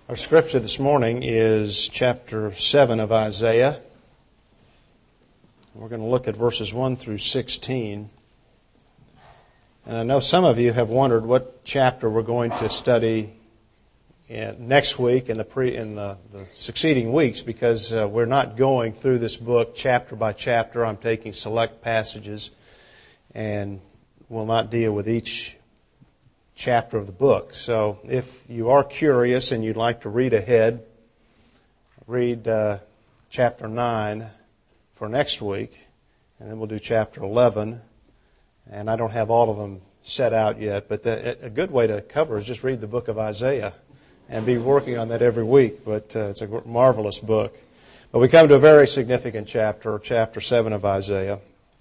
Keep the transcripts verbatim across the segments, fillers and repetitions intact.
Our scripture this morning is chapter seven of Isaiah. We're going to look at verses one through sixteen. And I know some of you have wondered what chapter we're going to study in next week and the pre in the, the succeeding weeks, because uh, we're not going through this book chapter by chapter. I'm taking select passages and will not deal with each chapter of the book. So if you are curious and you'd like to read ahead, read uh, chapter nine for next week, and then we'll do chapter eleven. And I don't have all of them set out yet, but the, a good way to cover is just read the book of Isaiah and be working on that every week. But uh, it's a marvelous book. But we come to a very significant chapter, chapter seven of Isaiah.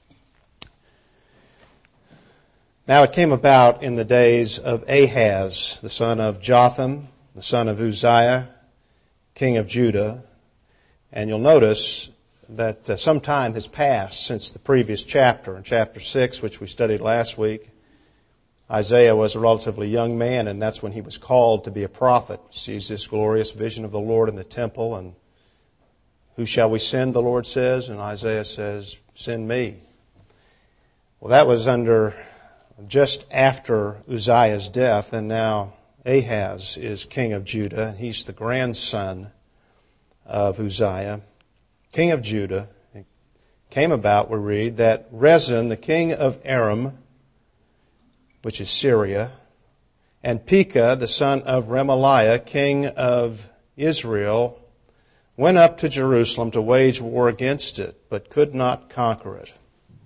Now it came about in the days of Ahaz, the son of Jotham, the son of Uzziah, king of Judah. And you'll notice that uh, some time has passed since the previous chapter. In chapter six, which we studied last week, Isaiah was a relatively young man, and that's when he was called to be a prophet. He sees this glorious vision of the Lord in the temple, and who shall we send, the Lord says, and Isaiah says, send me. Well, that was under just after Uzziah's death, and now Ahaz is king of Judah. He's the grandson of Uzziah, king of Judah. It came about, we read, that Rezin, the king of Aram, which is Syria, and Pekah, the son of Remaliah, king of Israel, went up to Jerusalem to wage war against it, but could not conquer it.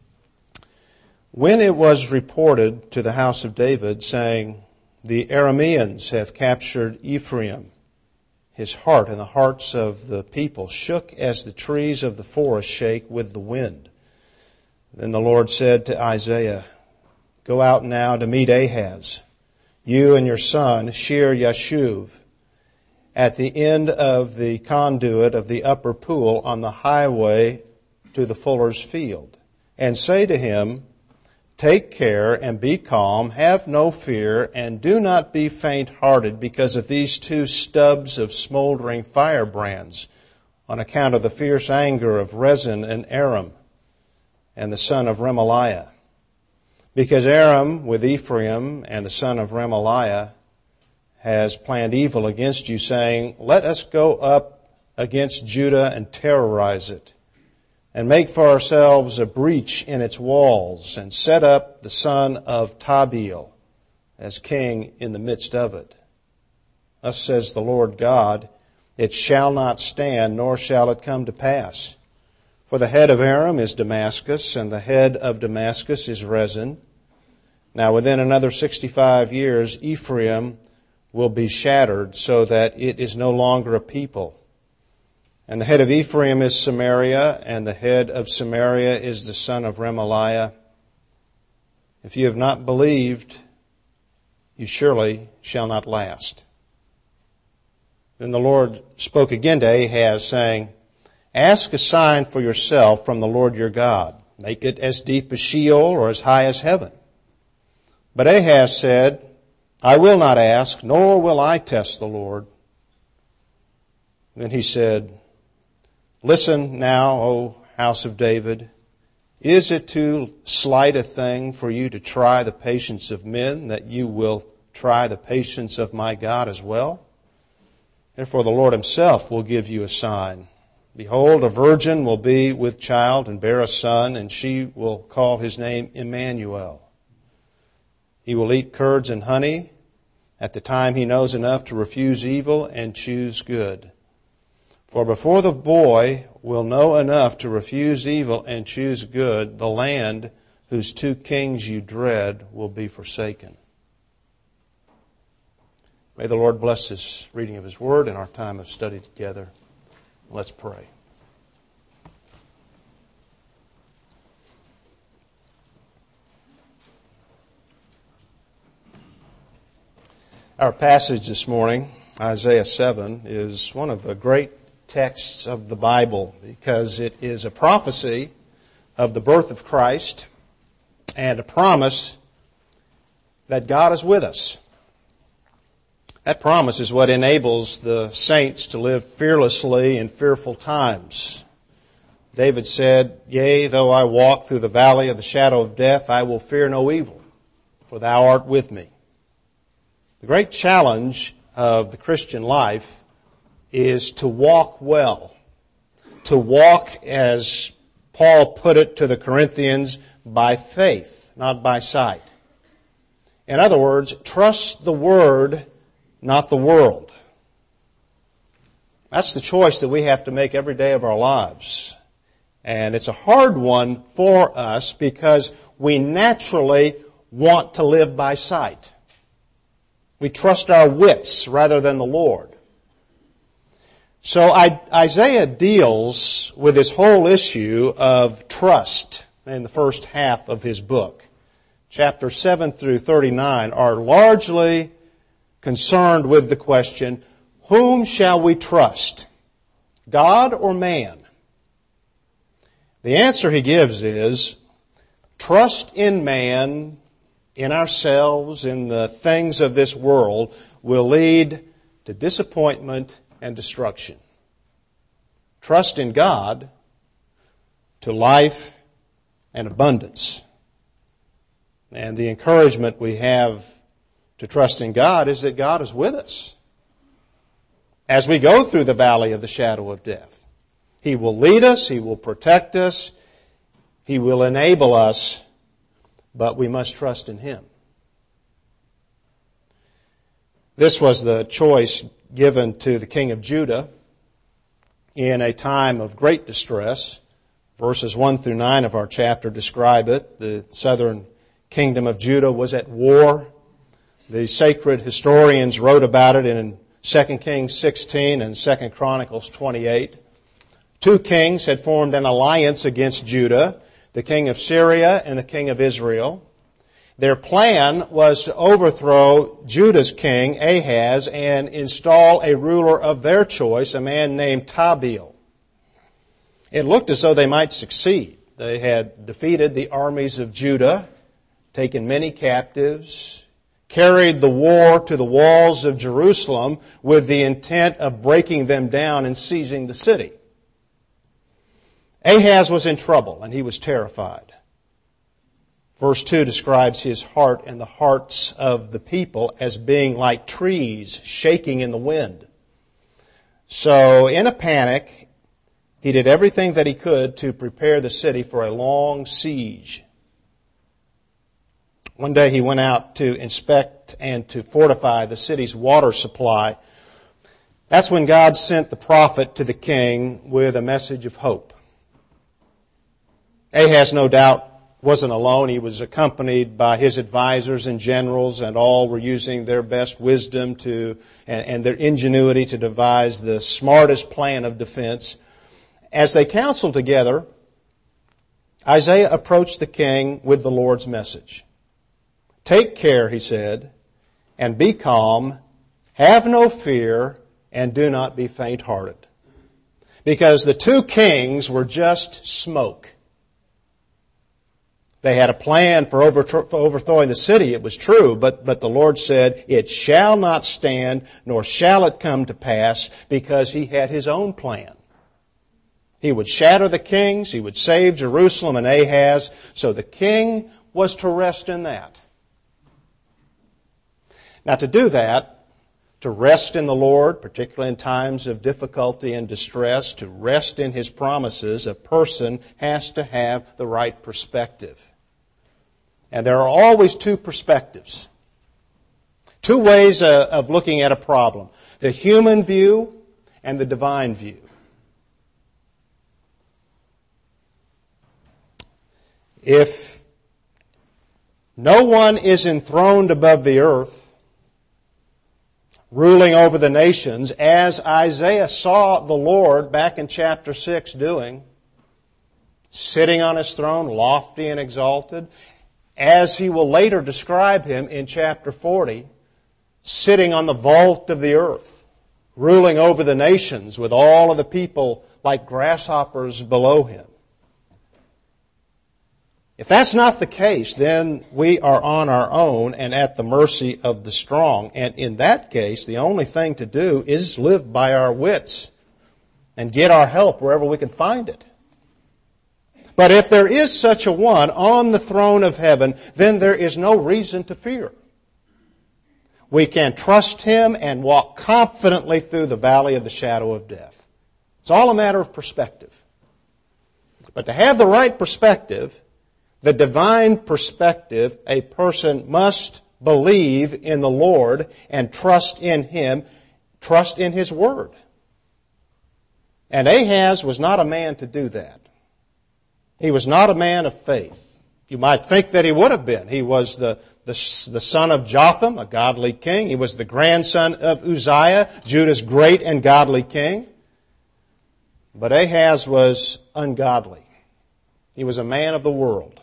When it was reported to the house of David, saying, the Arameans have captured Ephraim, his heart and the hearts of the people shook as the trees of the forest shake with the wind. Then the Lord said to Isaiah, go out now to meet Ahaz, you and your son, Shear Yashuv, at the end of the conduit of the upper pool on the highway to the fuller's field, and say to him, take care and be calm, have no fear, and do not be faint-hearted because of these two stubs of smoldering firebrands, on account of the fierce anger of Rezin and Aram, and the son of Remaliah. Because Aram with Ephraim and the son of Remaliah has planned evil against you, saying, let us go up against Judah and terrorize it, and make for ourselves a breach in its walls, and set up the son of Tabeel as king in the midst of it. Thus says the Lord God, it shall not stand, nor shall it come to pass. For the head of Aram is Damascus, and the head of Damascus is Rezin. Now within another sixty-five years, Ephraim will be shattered, so that it is no longer a people. And the head of Ephraim is Samaria, and the head of Samaria is the son of Remaliah. If you have not believed, you surely shall not last. Then the Lord spoke again to Ahaz, saying, ask a sign for yourself from the Lord your God. Make it as deep as Sheol or as high as heaven. But Ahaz said, I will not ask, nor will I test the Lord. Then he said, listen now, O house of David. Is it too slight a thing for you to try the patience of men, that you will try the patience of my God as well? Therefore the Lord himself will give you a sign. Behold, a virgin will be with child and bear a son, and she will call his name Emmanuel. He will eat curds and honey. At the time he knows enough to refuse evil and choose good. For before the boy will know enough to refuse evil and choose good, the land whose two kings you dread will be forsaken. May the Lord bless this reading of his word and our time of study together. Let's pray. Our passage this morning, Isaiah seven, is one of the great texts of the Bible because it is a prophecy of the birth of Christ and a promise that God is with us. That promise is what enables the saints to live fearlessly in fearful times. David said, "Yea, though I walk through the valley of the shadow of death, I will fear no evil, for thou art with me." The great challenge of the Christian life is to walk well, to walk, as Paul put it to the Corinthians, by faith, not by sight. In other words, trust the Word, not the world. That's the choice that we have to make every day of our lives. And it's a hard one for us because we naturally want to live by sight. We trust our wits rather than the Lord. So Isaiah deals with this whole issue of trust in the first half of his book. Chapters seven through thirty-nine are largely concerned with the question, whom shall we trust? God or man? The answer he gives is, trust in man, in ourselves, in the things of this world, will lead to disappointment and destruction. Trust in God to life and abundance. And the encouragement we have to trust in God is that God is with us as we go through the valley of the shadow of death. He will lead us, He will protect us, He will enable us, but we must trust in Him. This was the choice given to the king of Judah in a time of great distress. Verses one through nine of our chapter describe it. The southern kingdom of Judah was at war. The sacred historians wrote about it in Second Kings sixteen and Second Chronicles twenty-eight. Two kings had formed an alliance against Judah, the king of Syria and the king of Israel. Their plan was to overthrow Judah's king, Ahaz, and install a ruler of their choice, a man named Tabeel. It looked as though they might succeed. They had defeated the armies of Judah, taken many captives, carried the war to the walls of Jerusalem with the intent of breaking them down and seizing the city. Ahaz was in trouble and he was terrified. Verse two describes his heart and the hearts of the people as being like trees shaking in the wind. So in a panic, he did everything that he could to prepare the city for a long siege. One day he went out to inspect and to fortify the city's water supply. That's when God sent the prophet to the king with a message of hope. Ahaz, no doubt, wasn't alone. He was accompanied by his advisors and generals, and all were using their best wisdom to and, and their ingenuity to devise the smartest plan of defense. As they counseled together, Isaiah approached the king with the Lord's message. "Take care," he said, "and be calm, have no fear, and do not be faint-hearted." Because the two kings were just smoke. They had a plan for overthrowing the city, it was true, but, but the Lord said, "It shall not stand, nor shall it come to pass," because He had His own plan. He would shatter the kings, He would save Jerusalem and Ahaz, so the king was to rest in that. Now to do that, to rest in the Lord, particularly in times of difficulty and distress, to rest in His promises, a person has to have the right perspective. And there are always two perspectives. Two ways of looking at a problem. The human view and the divine view. If no one is enthroned above the earth, ruling over the nations, as Isaiah saw the Lord back in chapter six doing, sitting on His throne, lofty and exalted, as He will later describe Him in chapter forty, sitting on the vault of the earth, ruling over the nations with all of the people like grasshoppers below Him. If that's not the case, then we are on our own and at the mercy of the strong. And in that case, the only thing to do is live by our wits and get our help wherever we can find it. But if there is such a one on the throne of heaven, then there is no reason to fear. We can trust Him and walk confidently through the valley of the shadow of death. It's all a matter of perspective. But to have the right perspective, the divine perspective, a person must believe in the Lord and trust in Him, trust in His Word. And Ahaz was not a man to do that. He was not a man of faith. You might think that he would have been. He was the, the, the son of Jotham, a godly king. He was the grandson of Uzziah, Judah's great and godly king. But Ahaz was ungodly. He was a man of the world.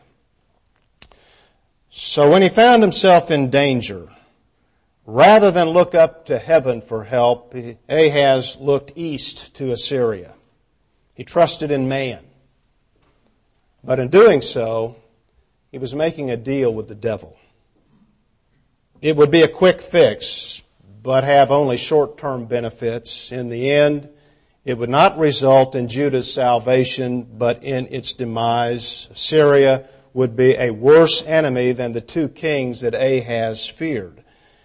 So when he found himself in danger, rather than look up to heaven for help, Ahaz looked east to Assyria. He trusted in man. But in doing so, he was making a deal with the devil. It would be a quick fix, but have only short-term benefits. In the end, it would not result in Judah's salvation, but in its demise. Assyria would be a worse enemy than the two kings that Ahaz feared.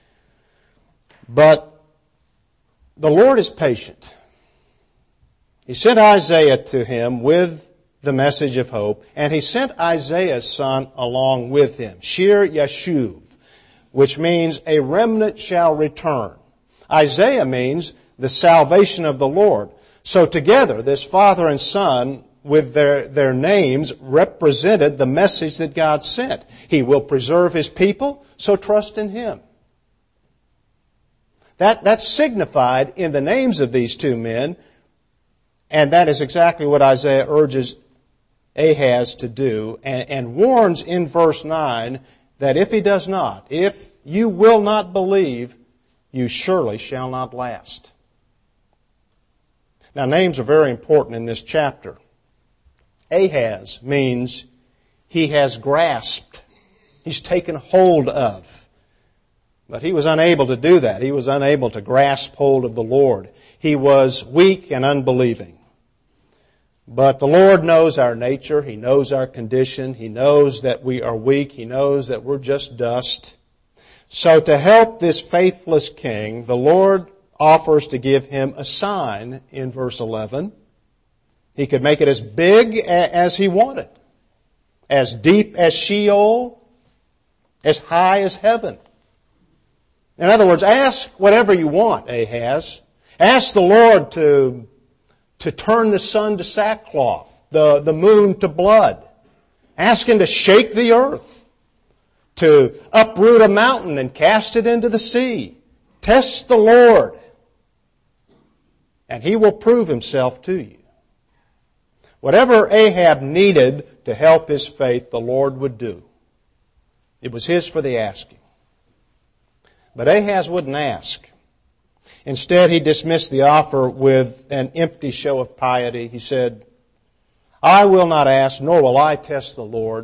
But the Lord is patient. He sent Isaiah to him with the message of hope, and He sent Isaiah's son along with him, Shir Yashuv, which means a remnant shall return. Isaiah means the salvation of the Lord. So together, this father and son, with their, their names, represented the message that God sent. He will preserve His people, so trust in Him. That, that's signified in the names of these two men, and that is exactly what Isaiah urges Ahaz to do, and, and warns in verse nine that if he does not, if you will not believe, you surely shall not last. Now, names are very important in this chapter. Ahaz means he has grasped. He's taken hold of. But he was unable to do that. He was unable to grasp hold of the Lord. He was weak and unbelieving. But the Lord knows our nature. He knows our condition. He knows that we are weak. He knows that we're just dust. So to help this faithless king, the Lord offers to give him a sign in verse eleven. He could make it as big as he wanted, as deep as Sheol, as high as heaven. In other words, ask whatever you want, Ahaz. Ask the Lord to, to turn the sun to sackcloth, the, the moon to blood. Ask Him to shake the earth, to uproot a mountain and cast it into the sea. Test the Lord, and He will prove Himself to you. Whatever Ahab needed to help his faith, the Lord would do. It was his for the asking. But Ahaz wouldn't ask. Instead, he dismissed the offer with an empty show of piety. He said, I will not ask, nor will I test the Lord.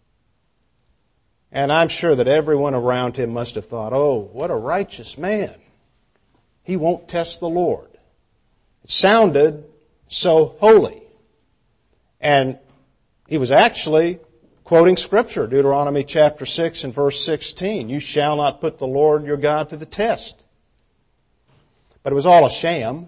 And I'm sure that everyone around him must have thought, oh, what a righteous man. He won't test the Lord. It sounded so holy. And he was actually quoting Scripture, Deuteronomy chapter six and verse sixteen. You shall not put the Lord your God to the test. But it was all a sham.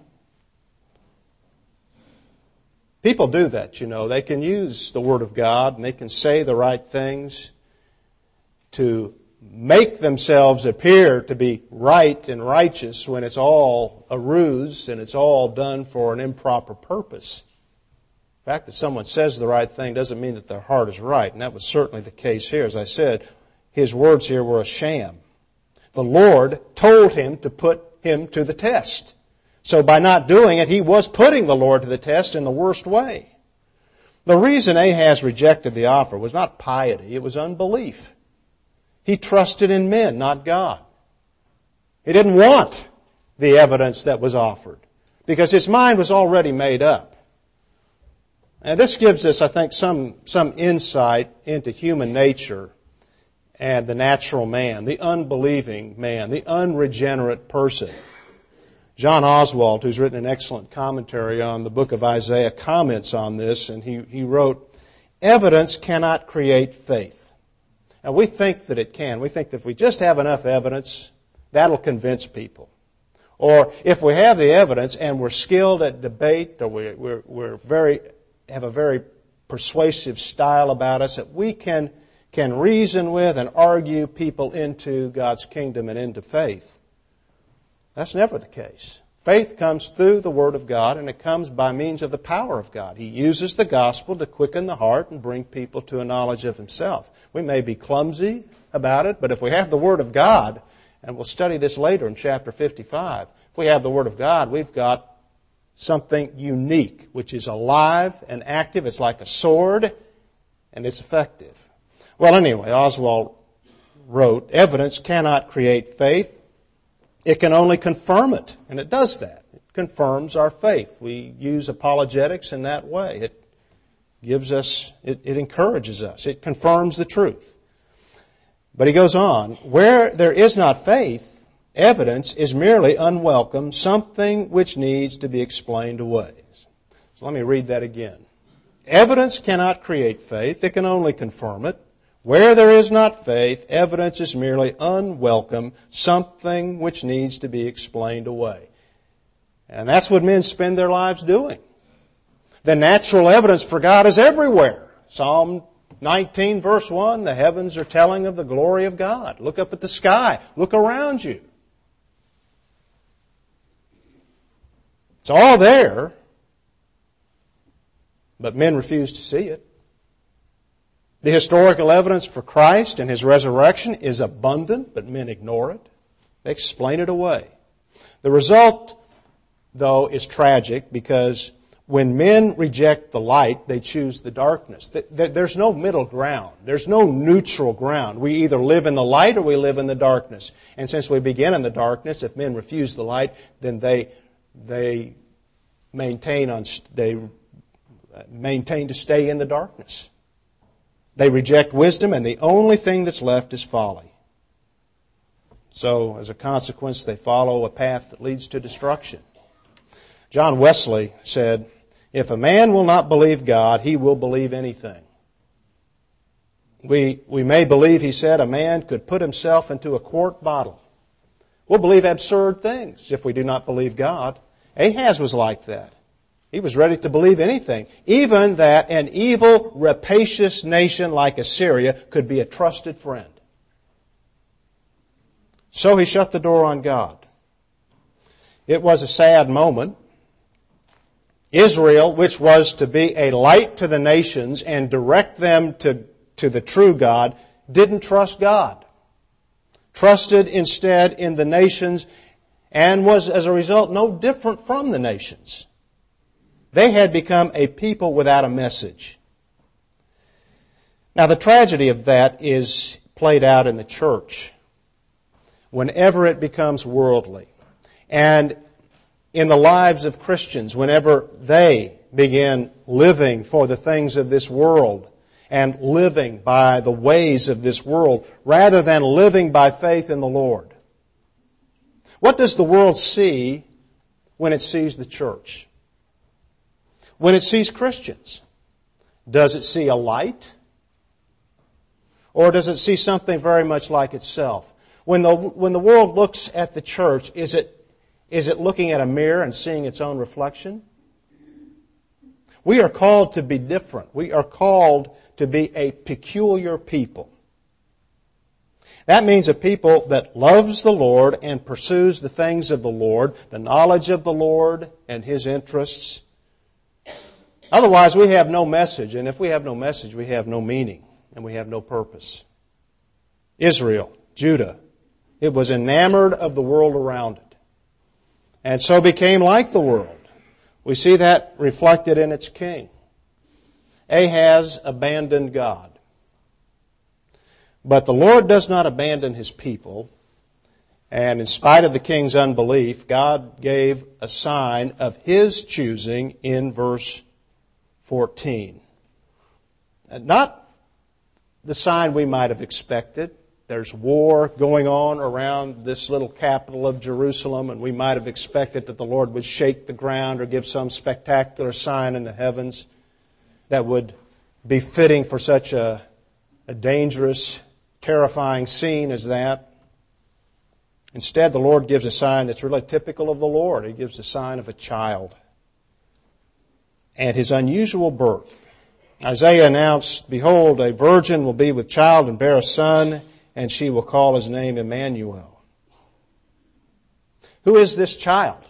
People do that, you know. They can use the Word of God and they can say the right things to make themselves appear to be right and righteous when it's all a ruse and it's all done for an improper purpose. The fact that someone says the right thing doesn't mean that their heart is right, and that was certainly the case here. As I said, his words here were a sham. The Lord told him to put him to the test. So by not doing it, he was putting the Lord to the test in the worst way. The reason Ahaz rejected the offer was not piety, it was unbelief. He trusted in men, not God. He didn't want the evidence that was offered because his mind was already made up. And this gives us, I think, some, some insight into human nature and the natural man, the unbelieving man, the unregenerate person. John Oswald, who's written an excellent commentary on the book of Isaiah, comments on this, and he, he wrote, "Evidence cannot create faith." Now, we think that it can. We think that if we just have enough evidence, that'll convince people. Or if we have the evidence and we're skilled at debate, or we're, we're, we're very, have a very persuasive style about us, that we can, can reason with and argue people into God's kingdom and into faith. That's never the case. Faith comes through the Word of God, and it comes by means of the power of God. He uses the gospel to quicken the heart and bring people to a knowledge of Himself. We may be clumsy about it, but if we have the Word of God, and we'll study this later in chapter fifty-five, if we have the Word of God, we've got something unique, which is alive and active. It's like a sword, and it's effective. Well, anyway, Oswald wrote, "Evidence cannot create faith. It can only confirm it," and it does that. It confirms our faith. We use apologetics in that way. It gives us, it, it encourages us. It confirms the truth. But he goes on, "Where there is not faith, evidence is merely unwelcome, something which needs to be explained away." So let me read that again. Evidence cannot create faith. It can only confirm it. Where there is not faith, evidence is merely unwelcome, something which needs to be explained away. And that's what men spend their lives doing. The natural evidence for God is everywhere. Psalm nineteen, verse one, the heavens are telling of the glory of God. Look up at the sky. Look around you. It's all there, but men refuse to see it. The historical evidence for Christ and His resurrection is abundant, but men ignore it. They explain it away. The result, though, is tragic because when men reject the light, they choose the darkness. There's no middle ground. There's no neutral ground. We either live in the light or we live in the darkness. And since we begin in the darkness, if men refuse the light, then they they maintain on they maintain to stay in the darkness. They reject wisdom, and the only thing that's left is folly. So, as a consequence, they follow a path that leads to destruction. John Wesley said, "If a man will not believe God, he will believe anything." We, we may believe, he said, a man could put himself into a quart bottle. We'll believe absurd things if we do not believe God. Ahaz was like that. He was ready to believe anything, even that an evil, rapacious nation like Assyria could be a trusted friend. So he shut the door on God. It was a sad moment. Israel, which was to be a light to the nations and direct them to, to the true God, didn't trust God. Trusted instead in the nations and was, as a result, no different from the nations. They had become a people without a message. Now, the tragedy of that is played out in the church whenever it becomes worldly. And in the lives of Christians, whenever they begin living for the things of this world and living by the ways of this world rather than living by faith in the Lord. What does the world see when it sees the church? When it sees Christians? Does it see a light? Or does it see something very much like itself? When the, when the world looks at the church, is it, is it looking at a mirror and seeing its own reflection? We are called to be different. We are called to be a peculiar people. That means a people that loves the Lord and pursues the things of the Lord, the knowledge of the Lord and His interests. Otherwise, we have no message, and if we have no message, we have no meaning, and we have no purpose. Israel, Judah, it was enamored of the world around it, and so became like the world. We see that reflected in its king. Ahaz abandoned God. But the Lord does not abandon His people, and in spite of the king's unbelief, God gave a sign of His choosing in verse fourteen. Not the sign we might have expected. There's war going on around this little capital of Jerusalem, and we might have expected that the Lord would shake the ground or give some spectacular sign in the heavens that would be fitting for such a, a dangerous, terrifying scene as that. Instead, the Lord gives a sign that's really typical of the Lord. He gives the sign of a child and His unusual birth. Isaiah announced, "Behold, a virgin will be with child and bear a son, and she will call His name Emmanuel." Who is this child?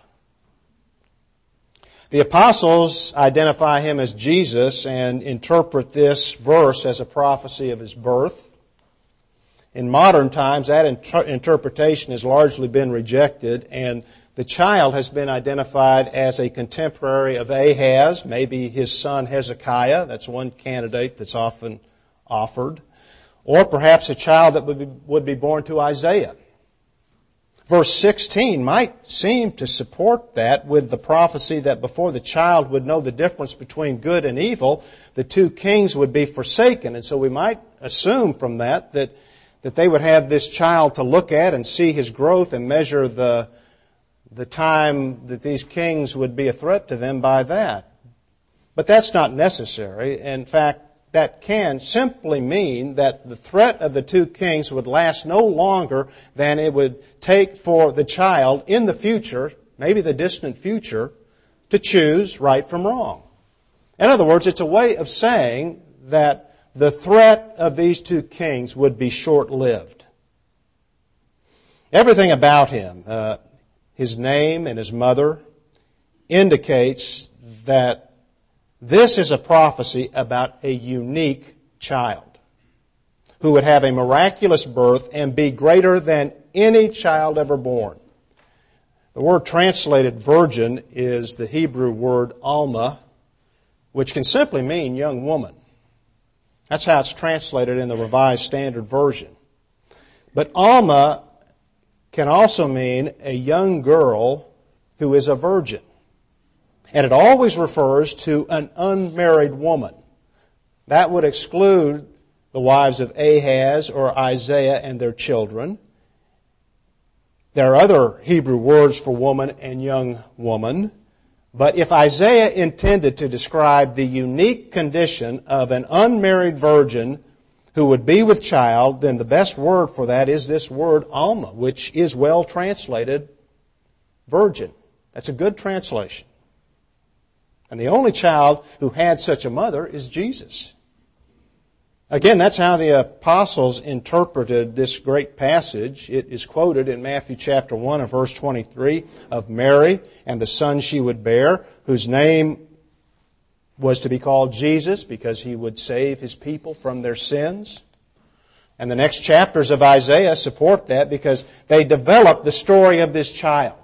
The apostles identify Him as Jesus and interpret this verse as a prophecy of His birth. In modern times, that inter- interpretation has largely been rejected, and the child has been identified as a contemporary of Ahaz, maybe his son Hezekiah. That's one candidate that's often offered. Or perhaps a child that would be, would be born to Isaiah. Verse sixteen might seem to support that with the prophecy that before the child would know the difference between good and evil, the two kings would be forsaken. And so we might assume from that that that they would have this child to look at and see his growth and measure the, the time that these kings would be a threat to them by that. But that's not necessary. In fact, that can simply mean that the threat of the two kings would last no longer than it would take for the child in the future, maybe the distant future, to choose right from wrong. In other words, it's a way of saying that the threat of these two kings would be short-lived. Everything about him, uh, his name and his mother, indicates that this is a prophecy about a unique child who would have a miraculous birth and be greater than any child ever born. The word translated virgin is the Hebrew word alma, which can simply mean young woman. That's how it's translated in the Revised Standard Version. But alma can also mean a young girl who is a virgin. And it always refers to an unmarried woman. That would exclude the wives of Ahaz or Isaiah and their children. There are other Hebrew words for woman and young woman. But if Isaiah intended to describe the unique condition of an unmarried virgin who would be with child, then the best word for that is this word alma, which is well translated virgin. That's a good translation. And the only child who had such a mother is Jesus. Again, that's how the apostles interpreted this great passage. It is quoted in Matthew chapter one and verse twenty-three of Mary and the son she would bear, whose name was to be called Jesus because He would save His people from their sins. And the next chapters of Isaiah support that because they develop the story of this child.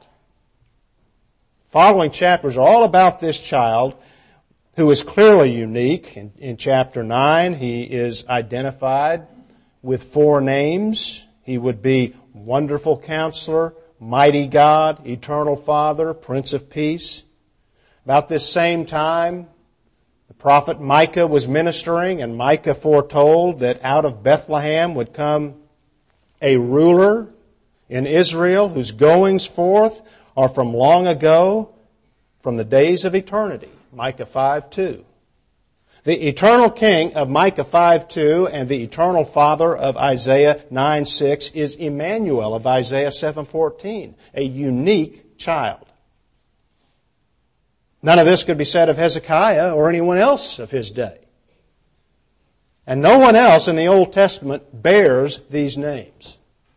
Following chapters are all about this child who is clearly unique. In, in chapter nine, he is identified with four names. He would be Wonderful Counselor, Mighty God, Eternal Father, Prince of Peace. About this same time, the prophet Micah was ministering, and Micah foretold that out of Bethlehem would come a ruler in Israel whose goings forth are from long ago, from the days of eternity. Micah five two. The eternal king of Micah five two and the eternal father of Isaiah nine six is Emmanuel of Isaiah seven fourteen, a unique child. None of this could be said of Hezekiah or anyone else of his day. And no one else in the Old Testament bears these names.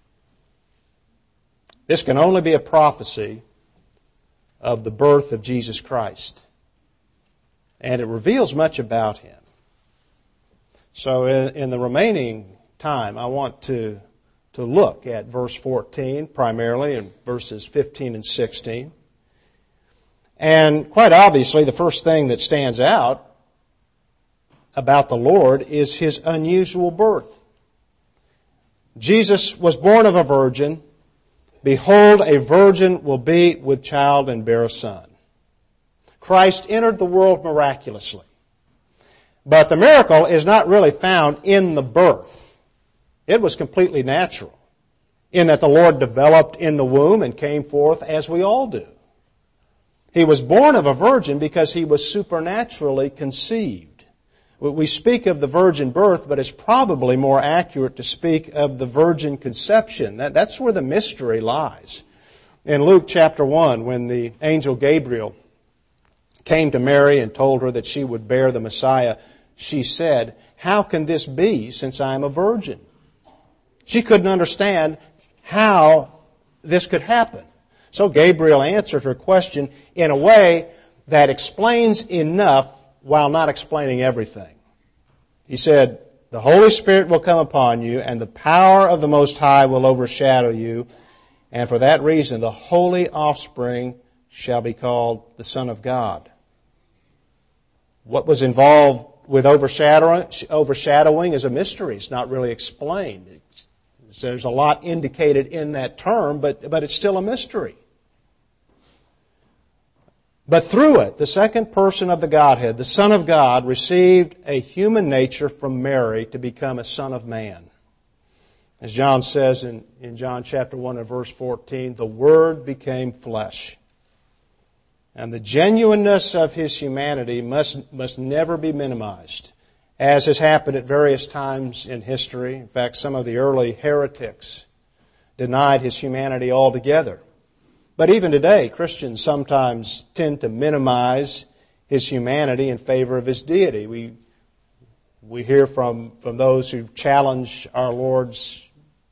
This can only be a prophecy of the birth of Jesus Christ. And it reveals much about Him. So in, in the remaining time, I want to, to look at verse fourteen primarily and verses fifteen and sixteen. And quite obviously, the first thing that stands out about the Lord is His unusual birth. Jesus was born of a virgin. Behold, a virgin will be with child and bear a son. Christ entered the world miraculously. But the miracle is not really found in the birth. It was completely natural, in that the Lord developed in the womb and came forth as we all do. He was born of a virgin because he was supernaturally conceived. We speak of the virgin birth, but it's probably more accurate to speak of the virgin conception. That, that's where the mystery lies. In Luke chapter one, when the angel Gabriel came to Mary and told her that she would bear the Messiah, she said, "How can this be, since I am a virgin?" She couldn't understand how this could happen. So Gabriel answered her question in a way that explains enough while not explaining everything. He said, "The Holy Spirit will come upon you, and the power of the Most High will overshadow you. And for that reason, the holy offspring shall be called the Son of God." What was involved with overshadowing, overshadowing is a mystery. It's not really explained. It's, there's a lot indicated in that term, but, but it's still a mystery. But through it, the second person of the Godhead, the Son of God, received a human nature from Mary to become a Son of Man. As John says in, in John chapter one and verse fourteen, the Word became flesh. And the genuineness of His humanity must, must never be minimized, as has happened at various times in history. In fact, some of the early heretics denied His humanity altogether. But even today, Christians sometimes tend to minimize His humanity in favor of His deity. We, we hear from, from those who challenge our Lord's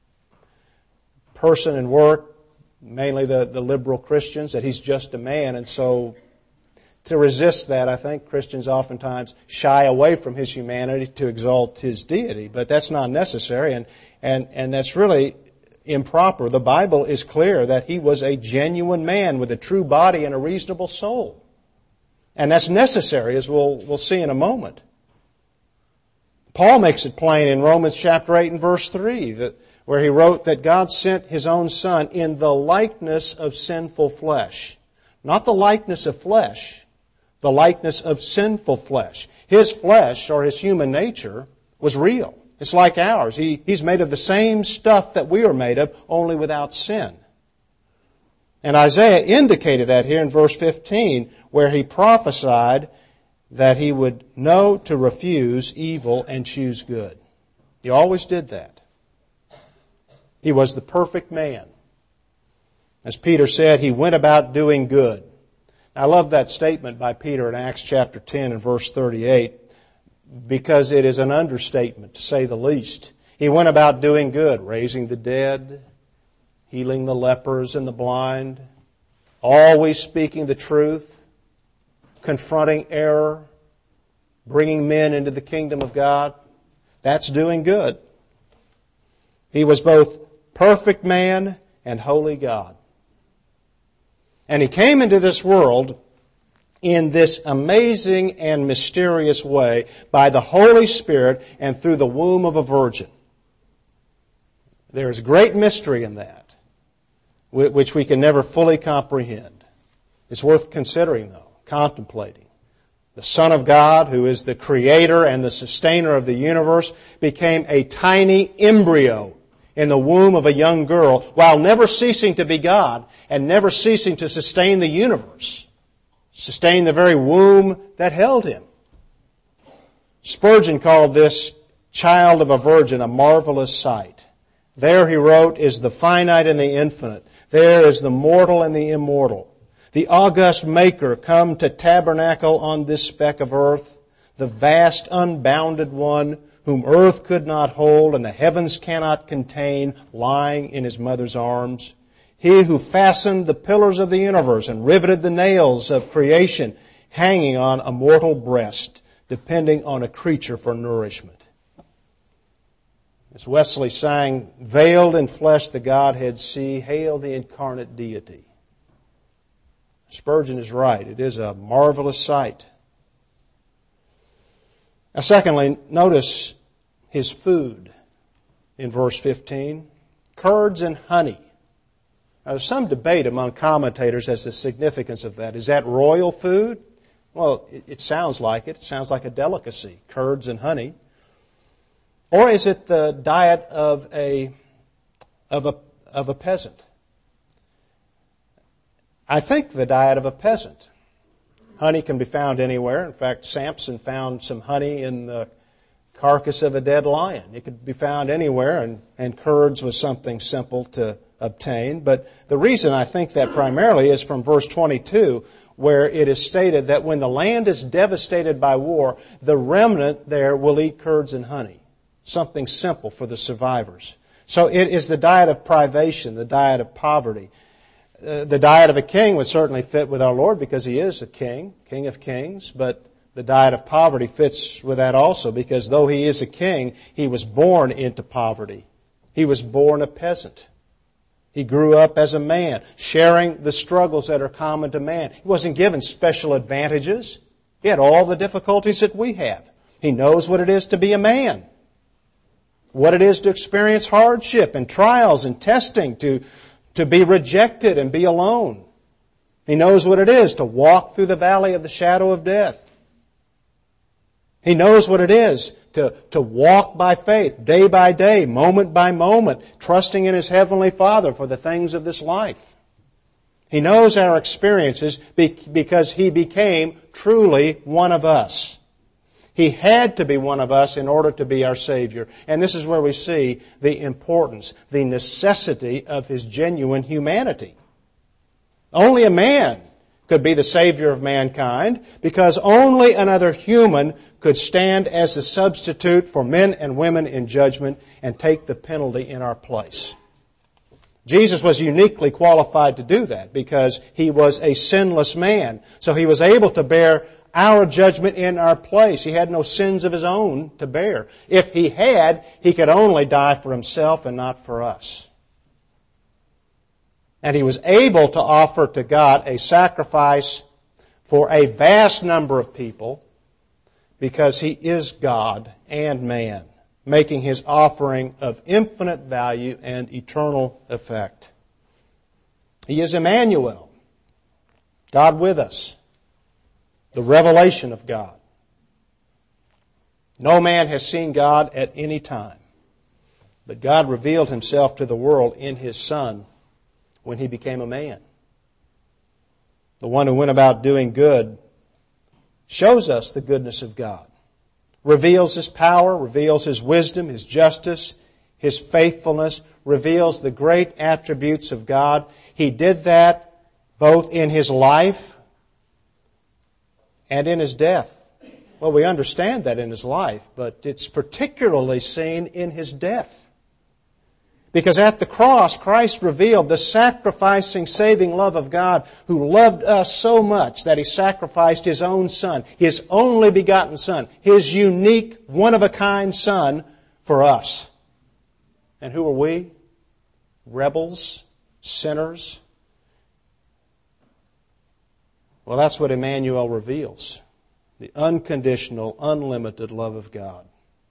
person and work, mainly the, the liberal Christians, that He's just a man. And so to resist that, I think Christians oftentimes shy away from His humanity to exalt His deity. But that's not necessary, and, and, and that's really improper. The Bible is clear that He was a genuine man with a true body and a reasonable soul. And that's necessary, as we'll, we'll see in a moment. Paul makes it plain in Romans chapter eight and verse three, that, where he wrote that God sent His own Son in the likeness of sinful flesh. Not the likeness of flesh, the likeness of sinful flesh. His flesh, or His human nature, was real. It's like ours. He, he's made of the same stuff that we are made of, only without sin. And Isaiah indicated that here in verse fifteen, where he prophesied that he would know to refuse evil and choose good. He always did that. He was the perfect man. As Peter said, he went about doing good. I love that statement by Peter in Acts chapter ten and verse thirty-eight, because it is an understatement, to say the least. He went about doing good, raising the dead, healing the lepers and the blind, always speaking the truth, confronting error, bringing men into the kingdom of God. That's doing good. He was both perfect man and holy God. And He came into this world in this amazing and mysterious way by the Holy Spirit and through the womb of a virgin. There is great mystery in that, which we can never fully comprehend. It's worth considering, though, contemplating. The Son of God, who is the creator and the sustainer of the universe, became a tiny embryo in the womb of a young girl while never ceasing to be God and never ceasing to sustain the universe, sustain the very womb that held Him. Spurgeon called this child of a virgin a marvelous sight. There, he wrote, is the finite and the infinite. There is the mortal and the immortal. The august Maker come to tabernacle on this speck of earth, the vast unbounded One whom earth could not hold and the heavens cannot contain, lying in His mother's arms. He who fastened the pillars of the universe and riveted the nails of creation, hanging on a mortal breast, depending on a creature for nourishment. As Wesley sang, veiled in flesh the Godhead see, hail the incarnate deity. Spurgeon is right. It is a marvelous sight. Now, secondly, notice His food in verse fifteen. Curds and honey. Now, there's some debate among commentators as to the significance of that. Is that royal food? Well, it, it sounds like it. It sounds like a delicacy, curds and honey. Or is it the diet of a of a of a peasant? I think the diet of a peasant. Honey can be found anywhere. In fact, Samson found some honey in the carcass of a dead lion. It could be found anywhere, and, and curds was something simple to obtain. But the reason I think that primarily is from verse twenty-two, where it is stated that when the land is devastated by war, the remnant there will eat curds and honey. Something simple for the survivors. So it is the diet of privation, the diet of poverty. Uh, the diet of a king would certainly fit with our Lord because He is a king, King of kings, but the diet of poverty fits with that also because though He is a king, He was born into poverty. He was born a peasant. He grew up as a man, sharing the struggles that are common to man. He wasn't given special advantages. He had all the difficulties that we have. He knows what it is to be a man, what it is to experience hardship and trials and testing, to, to be rejected and be alone. He knows what it is to walk through the valley of the shadow of death. He knows what it is to, to walk by faith, day by day, moment by moment, trusting in His Heavenly Father for the things of this life. He knows our experiences because He became truly one of us. He had to be one of us in order to be our Savior. And this is where we see the importance, the necessity of His genuine humanity. Only a man could be the Savior of mankind because only another human could stand as the substitute for men and women in judgment and take the penalty in our place. Jesus was uniquely qualified to do that because He was a sinless man. So He was able to bear our judgment in our place. He had no sins of His own to bear. If He had, He could only die for Himself and not for us. And He was able to offer to God a sacrifice for a vast number of people because He is God and man, making His offering of infinite value and eternal effect. He is Emmanuel, God with us, the revelation of God. No man has seen God at any time, but God revealed Himself to the world in His Son when He became a man. The one who went about doing good shows us the goodness of God, reveals His power, reveals His wisdom, His justice, His faithfulness, reveals the great attributes of God. He did that both in His life and in His death. Well, we understand that in His life, but it's particularly seen in His death. Because at the cross, Christ revealed the sacrificing, saving love of God who loved us so much that He sacrificed His own Son, His only begotten Son, His unique, one-of-a-kind Son for us. And who are we? Rebels, sinners. Well, that's what Emmanuel reveals. The unconditional, unlimited love of God.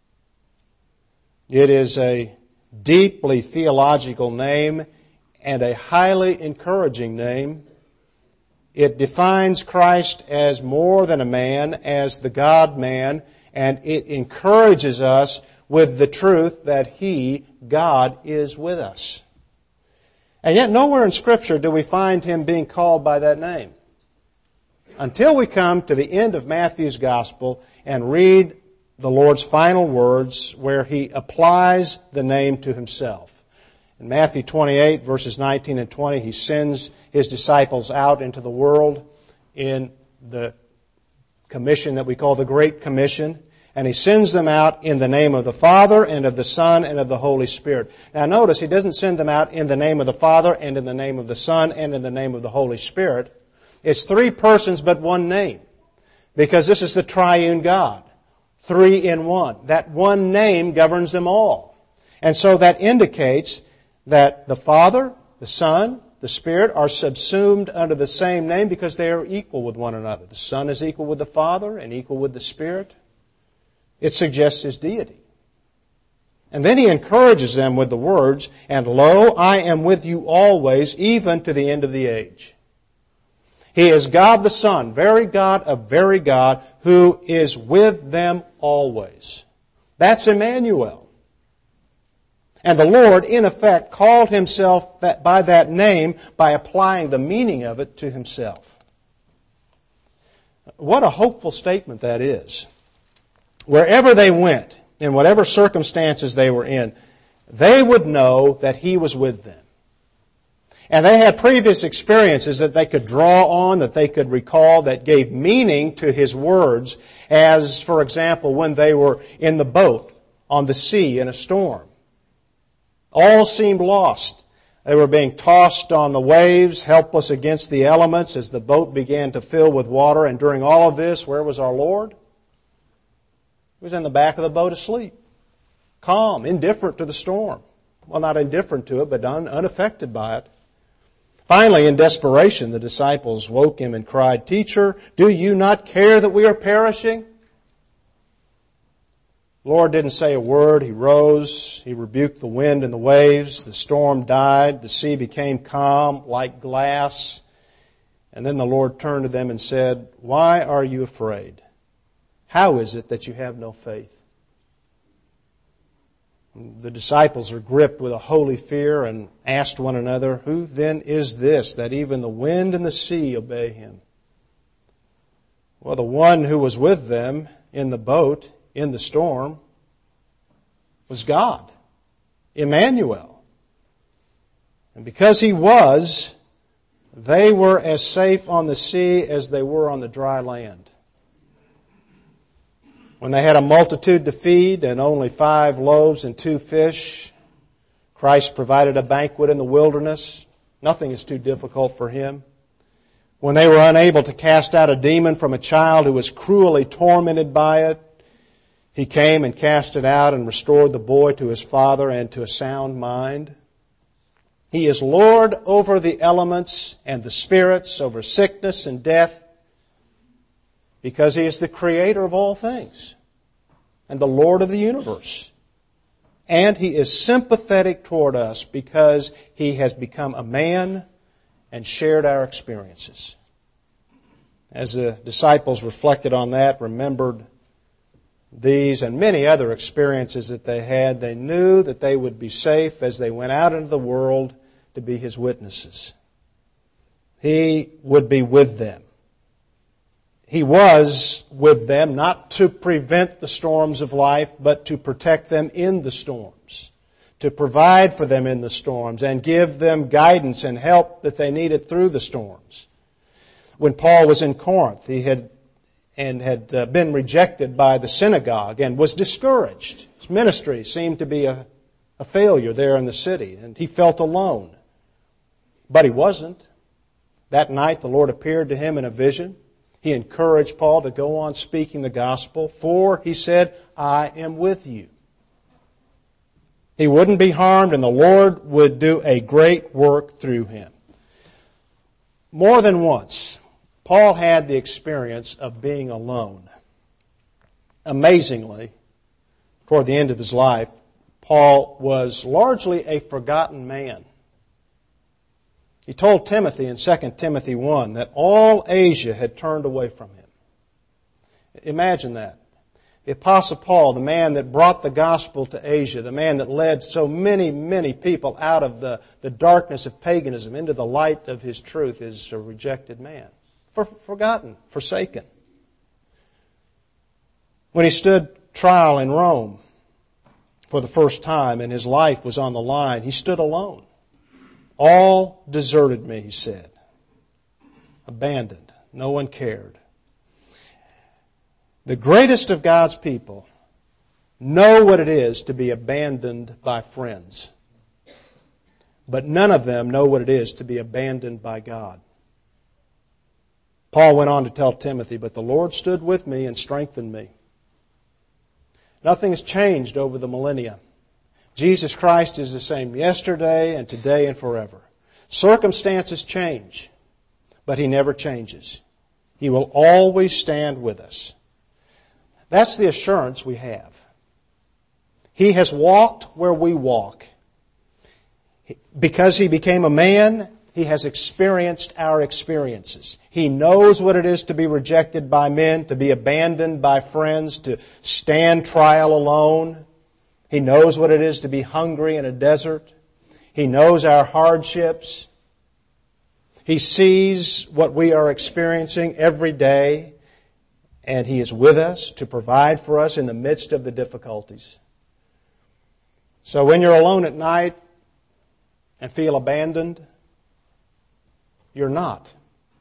It is a deeply theological name and a highly encouraging name. It defines Christ as more than a man, as the God-man, and it encourages us with the truth that He, God, is with us. And yet nowhere in Scripture do we find Him being called by that name. Until we come to the end of Matthew's Gospel and read the Lord's final words where He applies the name to Himself. In Matthew twenty-eight, verses nineteen and twenty, He sends His disciples out into the world in the commission that we call the Great Commission. And He sends them out in the name of the Father and of the Son and of the Holy Spirit. Now notice, He doesn't send them out in the name of the Father and in the name of the Son and in the name of the Holy Spirit. It's three persons but one name. Because this is the triune God. Three in one. That one name governs them all. And so that indicates that the Father, the Son, the Spirit are subsumed under the same name because they are equal with one another. The Son is equal with the Father and equal with the Spirit. It suggests His deity. And then He encourages them with the words, "And lo, I am with you always, even to the end of the age." He is God the Son, very God of very God, who is with them always. That's Emmanuel. And the Lord, in effect, called Himself that, by that name by applying the meaning of it to Himself. What a hopeful statement that is. Wherever they went, in whatever circumstances they were in, they would know that He was with them. And they had previous experiences that they could draw on, that they could recall, that gave meaning to His words, as, for example, when they were in the boat on the sea in a storm. All seemed lost. They were being tossed on the waves, helpless against the elements as the boat began to fill with water. And during all of this, where was our Lord? He was in the back of the boat asleep, calm, indifferent to the storm. Well, not indifferent to it, but un- unaffected by it. Finally, in desperation, the disciples woke Him and cried, "Teacher, do you not care that we are perishing?" The Lord didn't say a word. He rose. He rebuked the wind and the waves. The storm died. The sea became calm like glass. And then the Lord turned to them and said, "Why are you afraid? How is it that you have no faith?" The disciples are gripped with a holy fear and asked one another, "Who then is this that even the wind and the sea obey Him?" Well, the one who was with them in the boat, in the storm, was God, Emmanuel. And because He was, they were as safe on the sea as they were on the dry land. When they had a multitude to feed and only five loaves and two fish, Christ provided a banquet in the wilderness. Nothing is too difficult for Him. When they were unable to cast out a demon from a child who was cruelly tormented by it, He came and cast it out and restored the boy to his father and to a sound mind. He is Lord over the elements and the spirits, over sickness and death, because He is the Creator of all things and the Lord of the universe. And He is sympathetic toward us because He has become a man and shared our experiences. As the disciples reflected on that, remembered these and many other experiences that they had, they knew that they would be safe as they went out into the world to be His witnesses. He would be with them. He was with them not to prevent the storms of life, but to protect them in the storms, to provide for them in the storms, and give them guidance and help that they needed through the storms. When Paul was in Corinth, he had and had uh, been rejected by the synagogue and was discouraged. His ministry seemed to be a, a failure there in the city, and he felt alone. But he wasn't. That night the Lord appeared to him in a vision. He encouraged Paul to go on speaking the gospel, for, he said, "I am with you." He wouldn't be harmed, and the Lord would do a great work through him. More than once, Paul had the experience of being alone. Amazingly, toward the end of his life, Paul was largely a forgotten man. He told Timothy in Second Timothy one that all Asia had turned away from him. Imagine that. The Apostle Paul, the man that brought the gospel to Asia, the man that led so many, many people out of the, the darkness of paganism into the light of his truth, is a rejected man. For, forgotten, forsaken. When he stood trial in Rome for the first time and his life was on the line, he stood alone. "All deserted me," he said. Abandoned. No one cared. The greatest of God's people know what it is to be abandoned by friends. But none of them know what it is to be abandoned by God. Paul went on to tell Timothy, "But the Lord stood with me and strengthened me." Nothing has changed over the millennia. Jesus Christ is the same yesterday and today and forever. Circumstances change, but He never changes. He will always stand with us. That's the assurance we have. He has walked where we walk. Because He became a man He has experienced our experiences. He knows what it is to be rejected by men, to be abandoned by friends, to stand trial alone. He knows what it is to be hungry in a desert. He knows our hardships. He sees what we are experiencing every day, and He is with us to provide for us in the midst of the difficulties. So when you're alone at night and feel abandoned, you're not.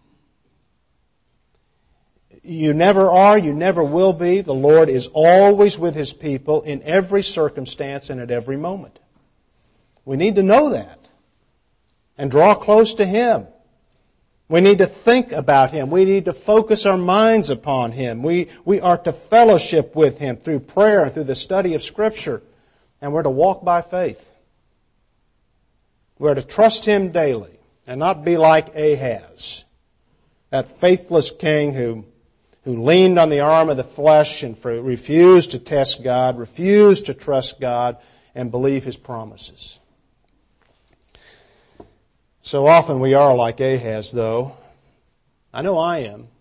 You never are, you never will be. The Lord is always with His people in every circumstance and at every moment. We need to know that and draw close to Him. We need to think about Him. We need to focus our minds upon Him. We, we are to fellowship with Him through prayer and through the study of Scripture. And we're to walk by faith. We're to trust Him daily and not be like Ahaz, that faithless king who, who leaned on the arm of the flesh and refused to test God, refused to trust God and believe His promises. So often we are like Ahaz, though. I know I am.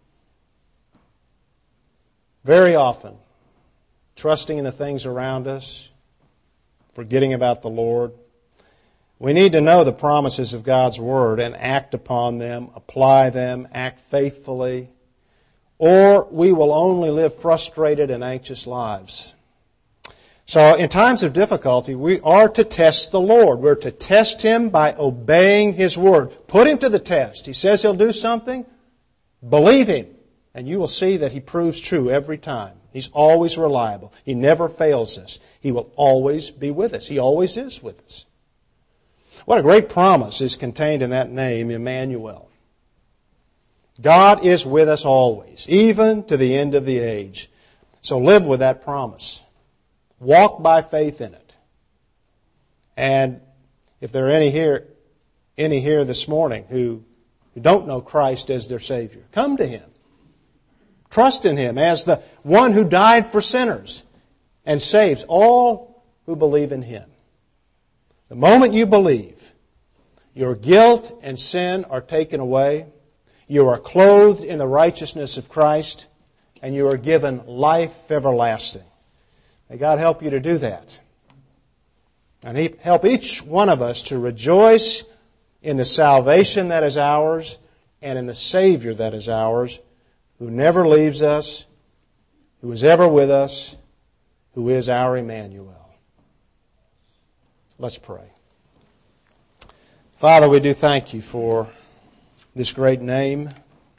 Very often, trusting in the things around us, forgetting about the Lord. We need to know the promises of God's Word and act upon them, apply them, act faithfully, or we will only live frustrated and anxious lives. So in times of difficulty, we are to test the Lord. We're to test Him by obeying His Word. Put Him to the test. He says He'll do something. Believe Him, and you will see that He proves true every time. He's always reliable. He never fails us. He will always be with us. He always is with us. What a great promise is contained in that name, Emmanuel. God is with us always, even to the end of the age. So live with that promise. Walk by faith in it. And if there are any here, any here this morning who, who don't know Christ as their Savior, come to Him. Trust in Him as the one who died for sinners and saves all who believe in Him. The moment you believe, your guilt and sin are taken away, you are clothed in the righteousness of Christ, and you are given life everlasting. May God help you to do that. And He help each one of us to rejoice in the salvation that is ours and in the Savior that is ours, who never leaves us, who is ever with us, who is our Emmanuel. Let's pray. Father, we do thank You for this great name.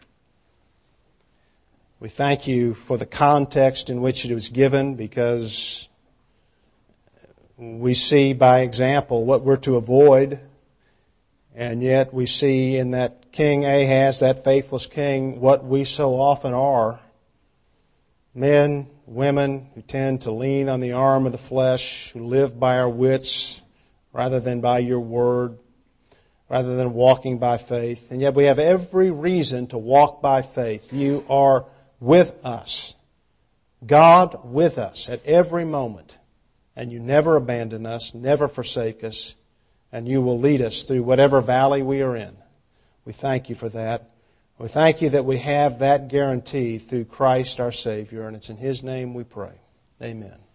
We thank You for the context in which it was given, because we see by example what we're to avoid, and yet we see in that King Ahaz, that faithless king, what we so often are. Men, women who tend to lean on the arm of the flesh, who live by our wits rather than by Your Word, rather than walking by faith. And yet we have every reason to walk by faith. You are with us. God with us at every moment. And You never abandon us, never forsake us, and You will lead us through whatever valley we are in. We thank You for that. We thank You that we have that guarantee through Christ our Savior, and it's in His name we pray. Amen.